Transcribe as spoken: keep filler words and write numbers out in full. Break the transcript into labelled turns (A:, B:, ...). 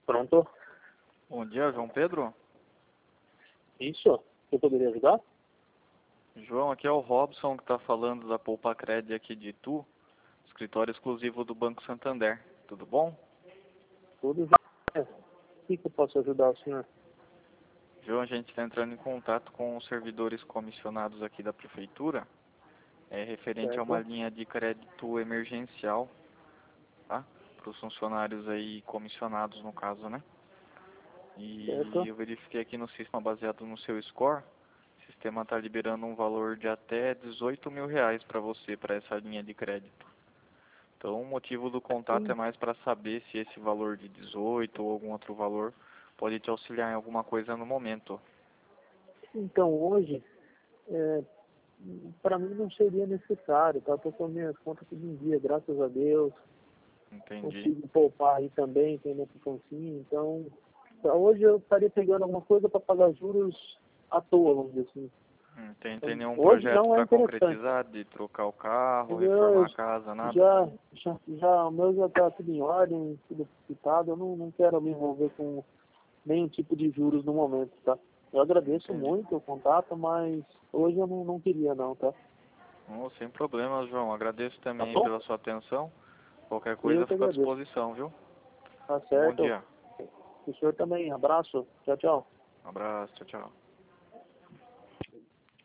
A: Pronto?
B: Bom dia, João Pedro.
A: Isso? Eu poderia ajudar?
B: João, aqui é o Robson que está falando da Poupa Cred aqui de Itu, escritório exclusivo do Banco Santander. Tudo bom?
A: Tudo já. O que que eu posso ajudar o senhor?
B: João, a gente está entrando em contato com os servidores comissionados aqui da Prefeitura, é referente a uma
A: Certo?
B: linha de crédito emergencial, tá? Para os funcionários aí comissionados, no caso, né? E
A: Certo?
B: eu verifiquei aqui no sistema baseado no seu score, o sistema está liberando um valor de até dezoito mil reais para você, para essa linha de crédito. Então, o motivo do contato
A: Sim.
B: é mais para saber se esse valor de dezoito ou algum outro valor pode te auxiliar em alguma coisa no momento.
A: Então, hoje, é, para mim não seria necessário, tá? Estou com minhas contas tudo em dia, graças a Deus.
B: Entendi.
A: Consigo poupar aí também, tem minha poupancinha. Então, pra hoje eu estaria pegando alguma coisa para pagar juros à toa, vamos dizer assim.
B: Hum, Tem, tem
A: Então,
B: nenhum
A: hoje
B: projeto
A: não é
B: para
A: interessante.
B: concretizar, de trocar o carro,
A: Eu
B: reformar a casa, nada?
A: já, já, já, o meu já está tudo em ordem, tudo quitado. Eu não, não quero me envolver com nenhum tipo de juros no momento, tá? Eu agradeço
B: Entendi.
A: muito o contato, mas hoje eu não, não queria não, tá?
B: Oh, sem problemas, João. Agradeço
A: Tá
B: também
A: bom?
B: pela sua atenção. Qualquer
A: Eu
B: coisa,
A: que
B: fico à
A: agradeço.
B: disposição, viu?
A: Tá
B: Um bom
A: certo.
B: dia.
A: O senhor também. Abraço. Tchau, tchau.
B: Um abraço, tchau, tchau.